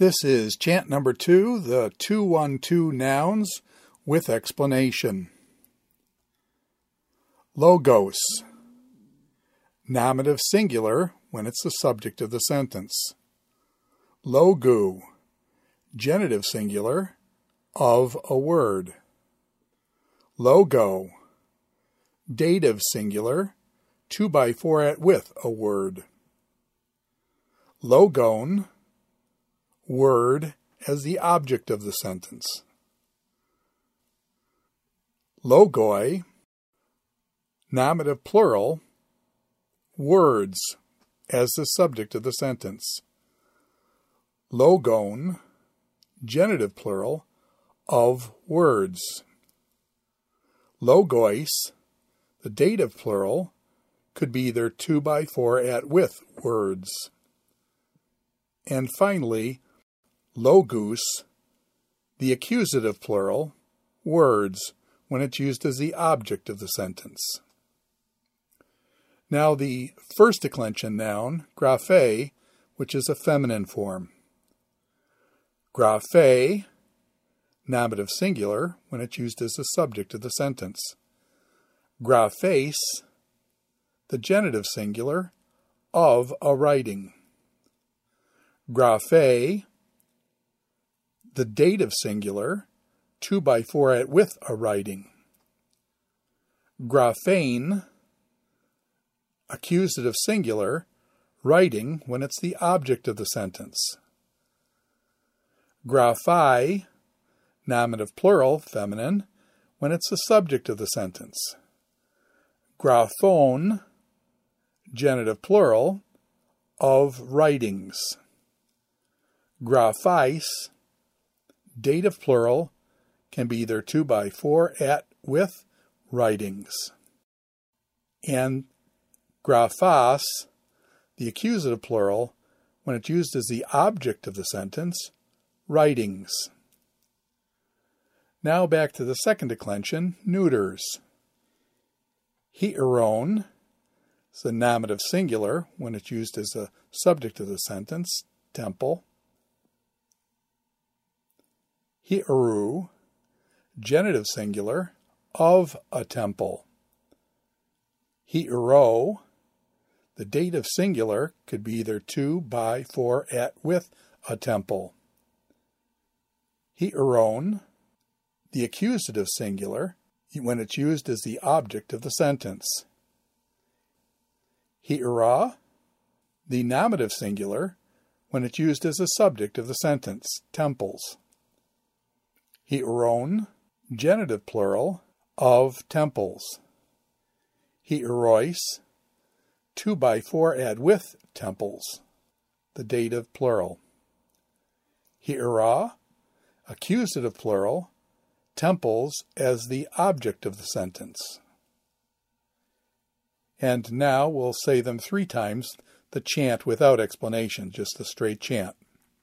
This is chant number 2, the 212 nouns with explanation. Logos. Nominative singular when it's the subject of the sentence. Logu. Genitive singular of a word. Logo. Dative singular, 2x4 at with a word. Logon. Word as the object of the sentence. Logoi. Nominative plural, words as the subject of the sentence. Logon. Genitive plural, of words. Logois. The dative plural could be either 2x4 at with words. And finally, logus, the accusative plural, words, when it's used as the object of the sentence. Now the first declension noun, graphe, which is a feminine form. Graphe, nominative singular, when it's used as the subject of the sentence. Graphes, the genitive singular, of a writing. Graphe, the dative singular, 2x4 at with a writing. Graphane, accusative singular, writing when it's the object of the sentence. Graphi, nominative plural, feminine, when it's the subject of the sentence. Graphone, genitive plural, of writings. Graphis, dative plural, can be either 2x4 at with writings. And graphas, the accusative plural, when it's used as the object of the sentence, writings. Now back to the second declension, neuters. Hieron is the nominative singular when it's used as the subject of the sentence, temple. Hieru, genitive singular, of a temple. Hiero, the dative singular, could be either 2x4 at with a temple. Hieron, the accusative singular, when it's used as the object of the sentence. Hiera, the nominative singular, when it's used as the subject of the sentence, temples. Hieron, genitive plural, of temples. Hierois, 2x4 add with temples, the dative plural. Hiera, accusative plural, temples as the object of the sentence. And now we'll say them 3 times, the chant without explanation, just the straight chant.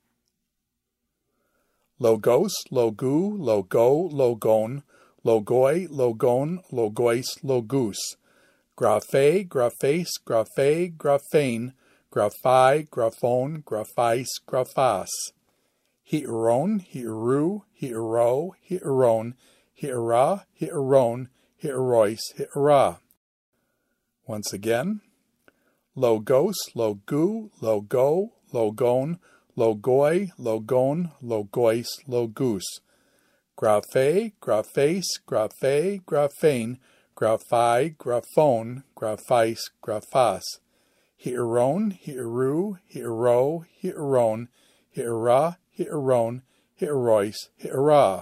Logos, logu, logo, logon, logoi, logon, logois, logus. Graphe, graphes, graphe, graphane, graphi, graphone, graphis, graphas. Hieron, hieru, hiero, hieron, hiera, hieron, hierois, hiera. Once again. Logos, logu, logo, logon, logoi, logon, logois, logus. Graphe, graphes, graphe, graphane, graphi, graphone, graphis, graphas. Hieron, hieru, hiero, hieron, hiera, hieron, hierois, hiera.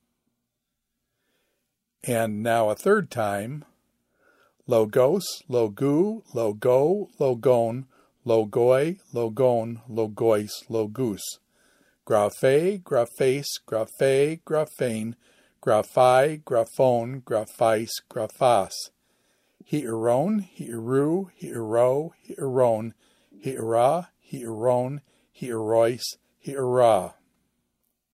And now a 3rd time. Logos, logu, logo, logon, logoi, logon, logois, logus. Graphe, graphes, graphe, graphane, graphi, graphone, graphis, graphas. Hieron, hieru, hiero, hieron, hiera, hieron, hierois, hiera.